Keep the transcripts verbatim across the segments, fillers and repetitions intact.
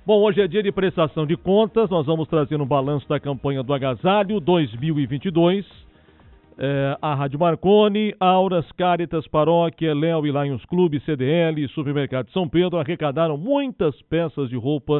Bom, hoje é dia de prestação de contas, nós vamos trazer um balanço da campanha do Agasalho dois mil e vinte e dois. É, a Rádio Marconi, Auras, Caritas, Paróquia, Léo e Lions Clube, C D L e Supermercado São Pedro arrecadaram muitas peças de roupa,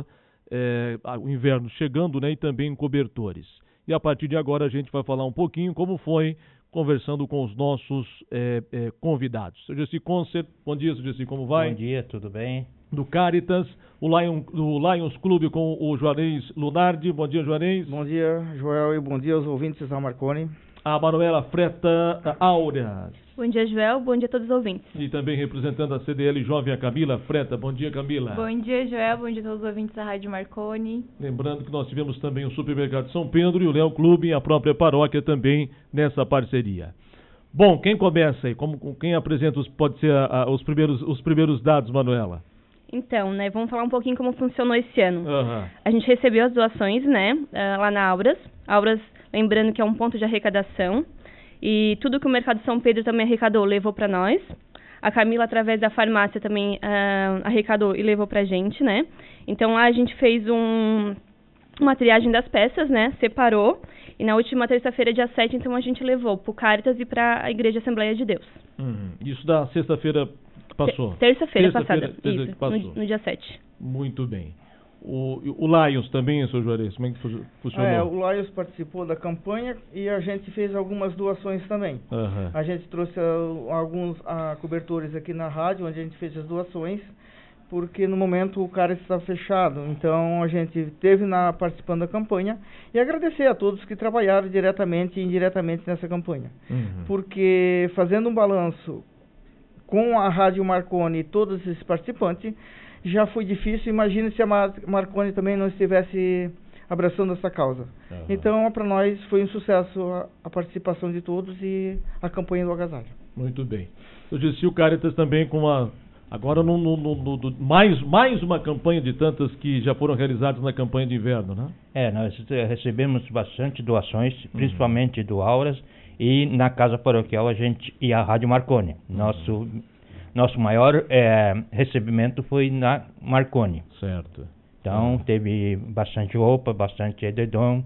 é, o inverno chegando, né, e também cobertores. E a partir de agora a gente vai falar um pouquinho como foi, conversando com os nossos é, é, convidados. Seu Gessi Concert, bom dia, seu Gessi, como vai? Bom dia, tudo bem? Do Caritas, o, Lion, o Lions Clube com o Juarez Lunardi. Bom dia, Juarez. Bom dia, Joel, e bom dia aos ouvintes da Marconi. A Manuela Freta Áurea. Bom dia, Joel. Bom dia a todos os ouvintes. E também representando a C D L Jovem, a Camila Freta. Bom dia, Camila. Bom dia, Joel. Bom dia a todos os ouvintes da Rádio Marconi. Lembrando que nós tivemos também o Supermercado São Pedro e o Léo Clube e a própria paróquia também nessa parceria. Bom, quem começa aí? Como, quem apresenta os, pode ser a, a, os, primeiros, os primeiros dados, Manuela? Então, né, vamos falar um pouquinho como funcionou esse ano. Uhum. A gente recebeu as doações, né, lá na Auras. Auras, lembrando que é um ponto de arrecadação. E tudo que o Mercado São Pedro também arrecadou, levou para nós. A Camila, através da farmácia, também uh, arrecadou e levou pra gente, né. Então, lá a gente fez um, uma triagem das peças, né, separou. E na última terça-feira, dia sete, então, a gente levou pro Caritas e para a Igreja Assembleia de Deus. Uhum. Isso da sexta-feira passou? Terça-feira Terça passada, terça isso, passou. No, no dia sete. Muito bem. O, o Lions também, seu Juarez, como é que funcionou? É, o Lions participou da campanha e a gente fez algumas doações também. Uhum. A gente trouxe uh, alguns uh, cobertores aqui na rádio, onde a gente fez as doações, porque no momento o cara está fechado. Então a gente teve na, participando da campanha e agradecer a todos que trabalharam diretamente e indiretamente nessa campanha. Uhum. Porque fazendo um balanço com a Rádio Marconi e todos esses participantes, já foi difícil. Imagine se a Mar Marconi também não estivesse abraçando essa causa. Uhum. Então, para nós, foi um sucesso a, a participação de todos e a campanha do agasalho. Muito bem. Eu disse o Caritas também com uma... Agora, no, no, no, no, mais, mais uma campanha de tantas que já foram realizadas na campanha de inverno, né? É, nós recebemos bastante doações, principalmente uhum. do Auras, e na Casa Paroquial a gente e a Rádio Marconi. Uhum. Nosso... Nosso maior é, recebimento foi na Marconi. Certo. Então, uhum. teve bastante roupa, bastante edredom,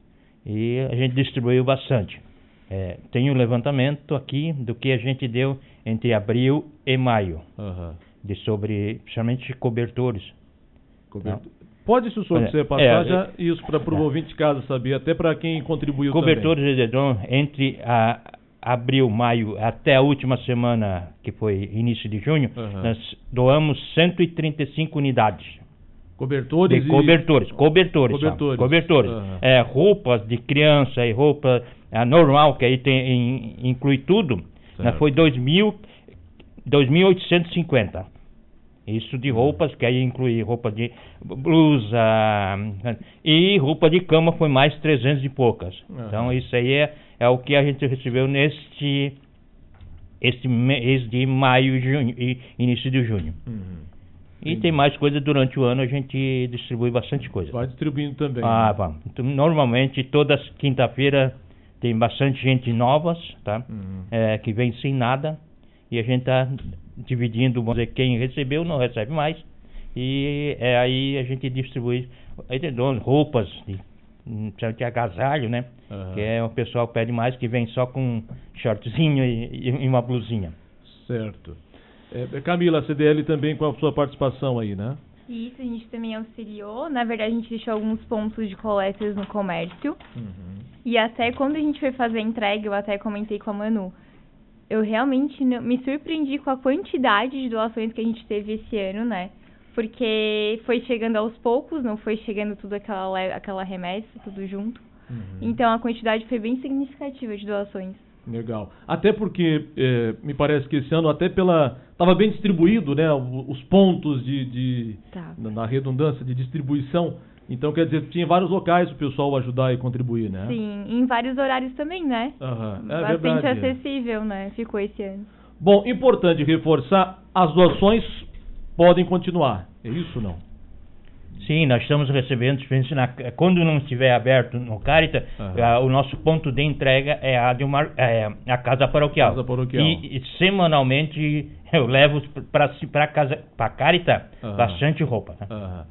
e a gente distribuiu bastante. É, tem um levantamento aqui do que a gente deu entre abril e maio, uhum. de sobre, principalmente, cobertores. Cobertor. Pode, se o senhor quiser passar é, já é, isso para o é. ouvinte de casa saber, até para quem contribuiu cobertores também. Cobertores de edredom entre a... abril, maio, até a última semana, que foi início de junho, uhum. nós doamos cento e trinta e cinco unidades. Cobertores? De cobertores, e... cobertores. Cobertores. cobertores. Uhum. É, roupas de criança e roupa é, normal, que aí tem, in, inclui tudo, né, foi dois mil oitocentos e cinquenta. Isso de roupas, que aí inclui roupa de blusa e roupa de cama foi mais trezentos e poucas. Uhum. Então isso aí é, é o que a gente recebeu neste este mês de maio e, junho, e início de junho. Uhum. E Sim. tem mais coisa durante o ano, a gente distribui bastante coisa. Vai distribuindo também. Ah, né? vamos. Então, normalmente toda quinta-feira tem bastante gente novas, tá? Uhum. É, que vem sem nada e a gente está dividindo, vamos dizer, quem recebeu não recebe mais, e é, aí a gente distribui roupas de, de agasalho, né? Uhum. Que é o pessoal pede mais, que vem só com shortzinho e, e uma blusinha. Certo. É, Camila, a C D L também com a sua participação aí, né? Isso, a gente também auxiliou. Na verdade, a gente deixou alguns pontos de coletas no comércio. Uhum. E até quando a gente foi fazer a entrega, eu até comentei com a Manu, eu realmente não, me surpreendi com a quantidade de doações que a gente teve esse ano, né? Porque foi chegando aos poucos, não foi chegando tudo aquela, aquela remessa, tudo junto. Uhum. Então a quantidade foi bem significativa de doações. Legal. Até porque, é, me parece que esse ano, até pela... Estava bem distribuído, né? Os pontos de... de tá. na, na redundância de distribuição. Então, quer dizer, tinha vários locais para o pessoal ajudar e contribuir, né? Sim, em vários horários também, né? Uhum. É bastante verdade. acessível, né? Ficou esse ano. Bom, importante reforçar, as doações podem continuar. É isso ou não? Sim, nós estamos recebendo, na, quando não estiver aberto no Caritas, uhum. a, o nosso ponto de entrega é a, de uma, é a Casa Paroquial. Casa Paroquial. E, e semanalmente eu levo para a casa, para Caritas, uhum. bastante roupa. Né? Uhum.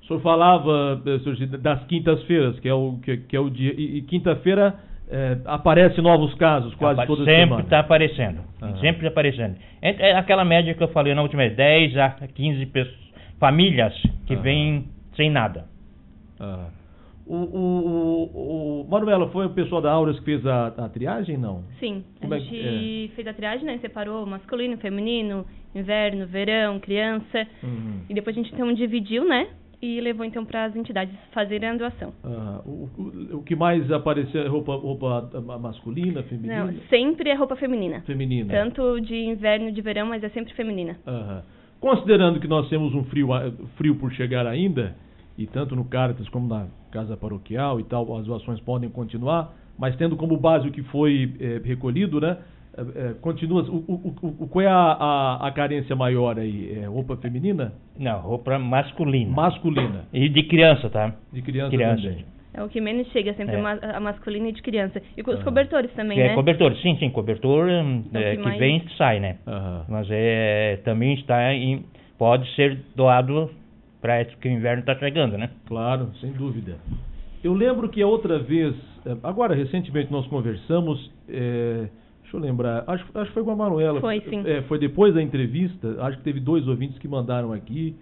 O senhor falava, senhor, das quintas-feiras, que é o, que, que é o dia, e, e quinta-feira é, aparecem novos casos, quase Apa toda sempre semana. Sempre está aparecendo, uhum. sempre aparecendo. É, é aquela média que eu falei na última vez, dez a quinze pessoas, famílias que uhum. vêm sem nada. Uhum. O, o, o, o Manuela, foi o pessoal da Auras que fez a, a triagem, não? Sim, Como a é, gente é? fez a triagem, né? Separou masculino, feminino, inverno, verão, criança. Uhum. E depois a gente então dividiu, né? E levou então para as entidades fazerem a doação. Ah, o, o, o que mais apareceu é roupa, roupa masculina, feminina? Não, sempre é roupa feminina. Feminina. Tanto de inverno e de verão, mas é sempre feminina. Uhum. Considerando que nós temos um frio, frio por chegar ainda, e tanto no Caritas como na Casa Paroquial e tal, as doações podem continuar, mas tendo como base o que foi é, recolhido, né? É, é, continua. O, o, o, qual é a, a, a carência maior aí? É roupa feminina? Não, roupa masculina. Masculina. E de criança, tá? De criança, criança. também. É o que menos chega, sempre é. a masculina e de criança. E com os ah. cobertores também, que né? É cobertor, sim, sim, cobertor é, que, que mais... vem e sai, né? Aham. Mas é, também está em, pode ser doado para que o inverno está chegando, né? Claro, sem dúvida. Eu lembro que a outra vez, agora recentemente nós conversamos, é, deixa eu lembrar, acho, acho que foi com a Manuela. Foi, sim. É, foi depois da entrevista, acho que teve dois ouvintes que mandaram aqui.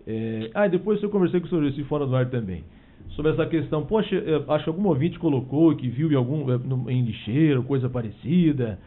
É, ah, e depois eu conversei com o senhor Gessi fora do ar também. Sobre essa questão, poxa, acho que algum ouvinte colocou que viu em algum em lixeiro, coisa parecida.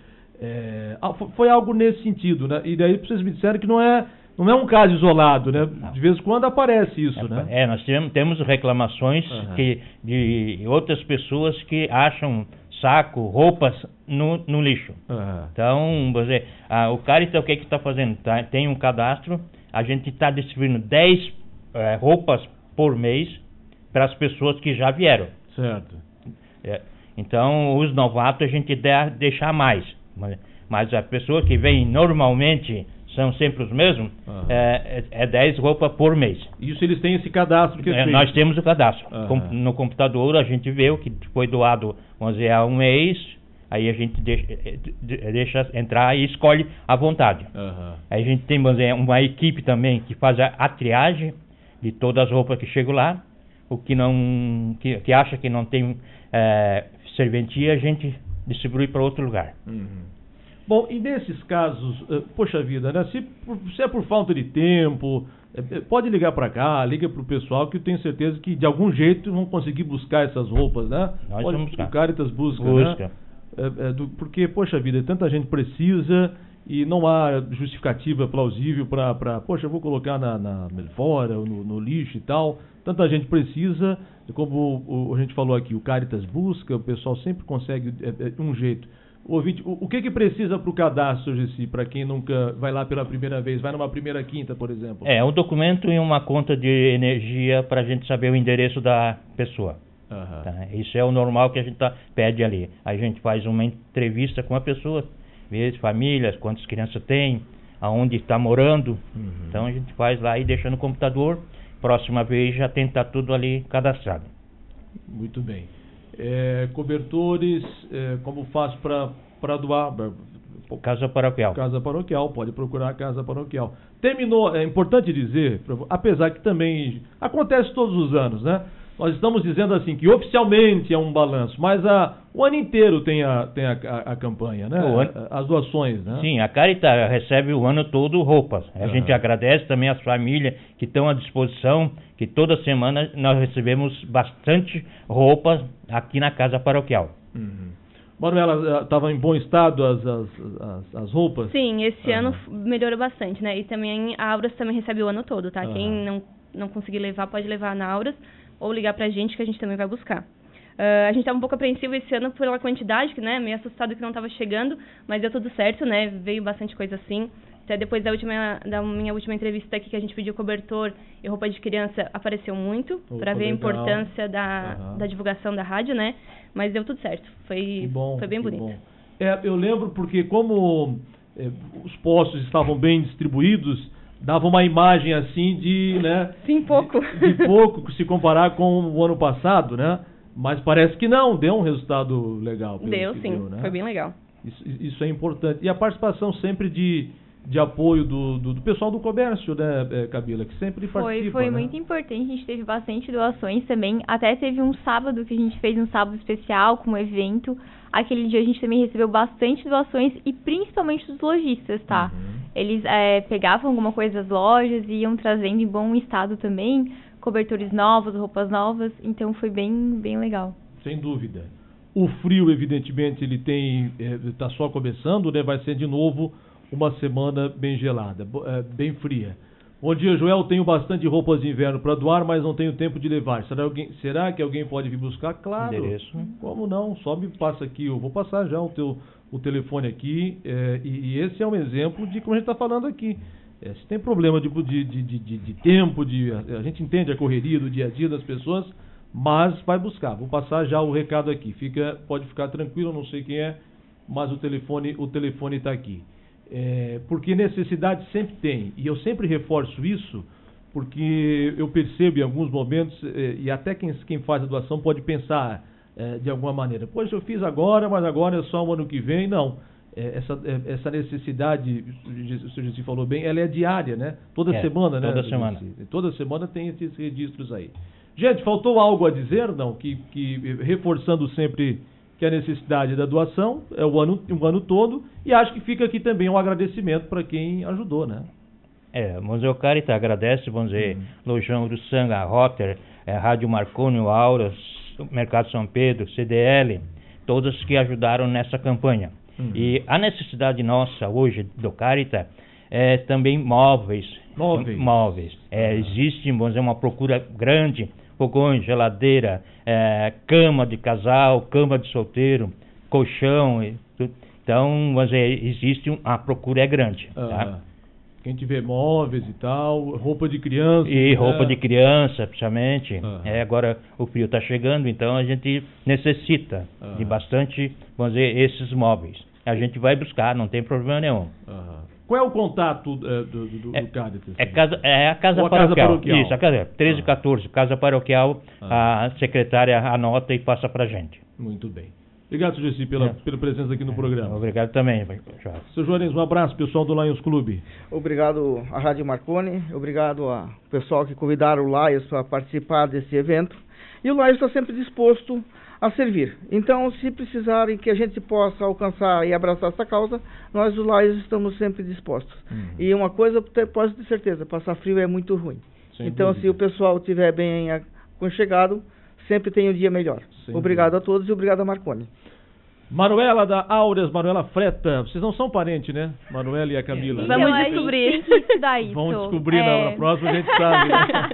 É, foi algo nesse sentido, né? E daí vocês me disseram que não é, não é um caso isolado, né? De vez em quando aparece isso, é, né? É, nós temos, temos reclamações uhum. que, de outras pessoas que acham saco, roupas no, no lixo. Uhum. Então, você, ah, o Caritas, o que que está fazendo? Tá, tem um cadastro, a gente está distribuindo dez eh, roupas por mês para as pessoas que já vieram. Certo. É, então, os novatos a gente deve deixar mais. Mas, mas a pessoa que vem normalmente são sempre os mesmos, uhum. é, é dez roupas por mês. Isso eles têm esse cadastro que é, é Nós temos o cadastro. Uhum. Com, no computador a gente vê o que foi doado, vamos dizer, há um mês, aí a gente deixa, deixa entrar e escolhe à vontade. Uhum. Aí a gente tem, vamos dizer, uma equipe também que faz a, a triagem de todas as roupas que chegam lá. O que não que, que acha que não tem é, serventia, a gente distribui para outro lugar. Uhum. Bom, e nesses casos, uh, poxa vida, né? Se, se é por falta de tempo, uh, pode ligar para cá, liga para o pessoal que eu tenho certeza que de algum jeito vão conseguir buscar essas roupas, né? Nós pode, vamos buscar. O Caritas busca, busca. né? É, é, do, porque, poxa vida, tanta gente precisa e não há justificativa plausível para, poxa, eu vou colocar na, na fora, no, no lixo e tal. Tanta gente precisa, como o, o, a gente falou aqui, o Caritas busca, o pessoal sempre consegue é, é, um jeito. O, ouvinte, o, o que que precisa para o cadastro, Gessi, para quem nunca vai lá pela primeira vez, vai numa primeira quinta, por exemplo? É, um documento e uma conta de energia para a gente saber o endereço da pessoa. Uhum. Tá? Isso é o normal que a gente tá, pede ali. A gente faz uma entrevista com a pessoa, vê as famílias, quantas crianças tem, aonde está morando. Uhum. Então a gente faz lá e deixa no computador. Próxima vez já tem que estar tudo ali cadastrado. Muito bem. É, cobertores, é, como faço para doar? Casa Paroquial. Casa Paroquial, pode procurar a Casa Paroquial. Terminou, é importante dizer, apesar que também acontece todos os anos, né? Nós estamos dizendo assim que oficialmente é um balanço, mas a, o ano inteiro tem a, tem a, a, a campanha, né? Ano... As doações, né? Sim, a Caritas recebe o ano todo roupas. A uhum. gente agradece também às famílias que estão à disposição, que toda semana nós recebemos bastante roupas aqui na Casa Paroquial. Uhum. Manuela, estavam em bom estado as, as, as, as roupas? Sim, esse uhum. ano melhorou bastante, né? E também a Auras também recebe o ano todo, tá? Uhum. Quem não, não conseguir levar, pode levar na Auras ou ligar pra gente que a gente também vai buscar. Uh, a gente estava um pouco apreensivo esse ano pela quantidade, que, né, meio assustado que não estava chegando, mas deu tudo certo, né, veio bastante coisa assim. Até depois da, última, da minha última entrevista aqui, que a gente pediu cobertor e roupa de criança, apareceu muito, para ver a importância da, uhum. da divulgação da rádio, né, mas deu tudo certo, foi, bom, foi bem bonito. Bom. É, eu lembro porque como é, os postos estavam bem distribuídos, dava uma imagem assim de, né? Sim, pouco. De, de pouco, se comparar com o ano passado, né? Mas parece que não, deu um resultado legal. Deu, sim, deu, né? Foi bem legal. Isso, isso é importante. E a participação sempre de, de apoio do, do, do pessoal do comércio, né, Camila, que sempre foi, participa. Foi né? muito importante, a gente teve bastante doações também, até teve um sábado que a gente fez um sábado especial com um evento, aquele dia a gente também recebeu bastante doações e principalmente dos lojistas, tá? Uhum. Eles é, pegavam alguma coisa das lojas e iam trazendo em bom estado também, cobertores novos, roupas novas, então foi bem, bem legal. Sem dúvida. O frio, evidentemente, ele tem, está só começando, né? Vai ser de novo uma semana bem gelada, bem fria. Bom dia, Joel. Tenho bastante roupas de inverno para doar, mas não tenho tempo de levar. Será, alguém, será que alguém pode vir buscar? Claro. Endereço. Como não? Só me passa aqui. Eu vou passar já o teu o telefone aqui. É, e, e esse é um exemplo de como a gente está falando aqui. É, se tem problema de, de, de, de, de tempo, de, a gente entende a correria do dia a dia das pessoas, mas vai buscar. Vou passar já o recado aqui. Fica, pode ficar tranquilo, não sei quem é, mas o telefone o telefone está aqui. É, porque necessidade sempre tem, e eu sempre reforço isso, porque eu percebo em alguns momentos, é, e até quem, quem faz a doação pode pensar é, de alguma maneira, poxa, eu fiz agora, mas agora é só o ano que vem. Não, é, essa, é, essa necessidade, o senhor Gessi falou bem, ela é diária, né? Toda é, semana, né? Toda semana. Toda semana tem esses registros aí. Gente, faltou algo a dizer? Não, que, que reforçando sempre que a necessidade da doação é o ano, o ano todo, e acho que fica aqui também um agradecimento para quem ajudou, né? É, o Museu Caritas agradece, vamos dizer, uhum. Lojão do Sangue, a Rotter, é, Rádio Marconi, o Auras, Mercado São Pedro, C D L, todas que ajudaram nessa campanha. Uhum. E a necessidade nossa hoje do Caritas é também móveis. Móveis. Móveis. É, uhum. Existe, vamos dizer, uma procura grande, fogões, geladeira, é, cama de casal, cama de solteiro, colchão, e tudo. Então, vamos dizer, existe um, a procura é grande. Ah, tá? Quem tiver móveis e tal, roupa de criança. E roupa né? de criança, principalmente. Ah. É, agora o frio está chegando, então a gente necessita ah. de bastante, vamos dizer, esses móveis. A gente vai buscar, não tem problema nenhum. Ah. Qual é o contato uh, do, do, é, do Caritas? É, casa, é a casa, a paroquial. casa paroquial. Isso, a casa treze e quatorze, casa paroquial. Ah. A secretária anota e passa para a gente. Muito bem. Obrigado, senhor Gessi, pela, é. pela presença aqui no é. programa. Obrigado também, Jorge. Seu Juarez, um abraço, pessoal do Lions Clube. Obrigado à Rádio Marconi, obrigado ao pessoal que convidaram o Lions para participar desse evento. E o Lions está sempre disposto a servir. Então, se precisarem que a gente possa alcançar e abraçar essa causa, nós do Lions estamos sempre dispostos. Uhum. E uma coisa, pode ter certeza, passar frio é muito ruim. Sem então, dúvida. Se o pessoal estiver bem aconchegado, sempre tem um dia melhor. Sem obrigado dúvida. A todos e obrigado a Marconi. Manuela da Auras, Manuela Freta, vocês não são parentes, né? Manuela e a Camila. Vamos né? descobrir. Daí, Vamos descobrir é. na próxima, a gente sabe.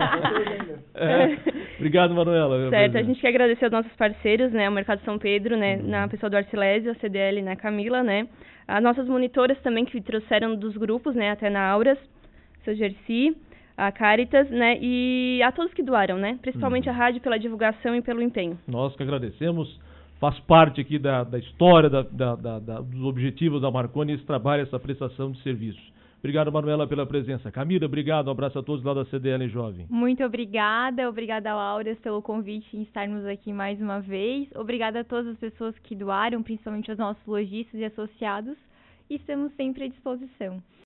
Né? é. Obrigado, Manuela. Certo, a gente quer agradecer aos nossos parceiros, né? O Mercado São Pedro, né? Uhum. Na pessoa do Arcilésio, a C D L, né? Camila, né? As nossas monitoras também que trouxeram dos grupos, né? Até na Auras, seu Gessi, a Caritas, né? E a todos que doaram, né? Principalmente uhum. a rádio pela divulgação e pelo empenho. Nós que agradecemos. Faz parte aqui da, da história, da, da, da, da, dos objetivos da Marconi, esse trabalho, essa prestação de serviços. Obrigado, Manuela, pela presença. Camila, obrigado. Um abraço a todos lá da C D L Jovem. Muito obrigada. Obrigada ao Auras pelo convite em estarmos aqui mais uma vez. Obrigada a todas as pessoas que doaram, principalmente aos nossos lojistas e associados. E estamos sempre à disposição.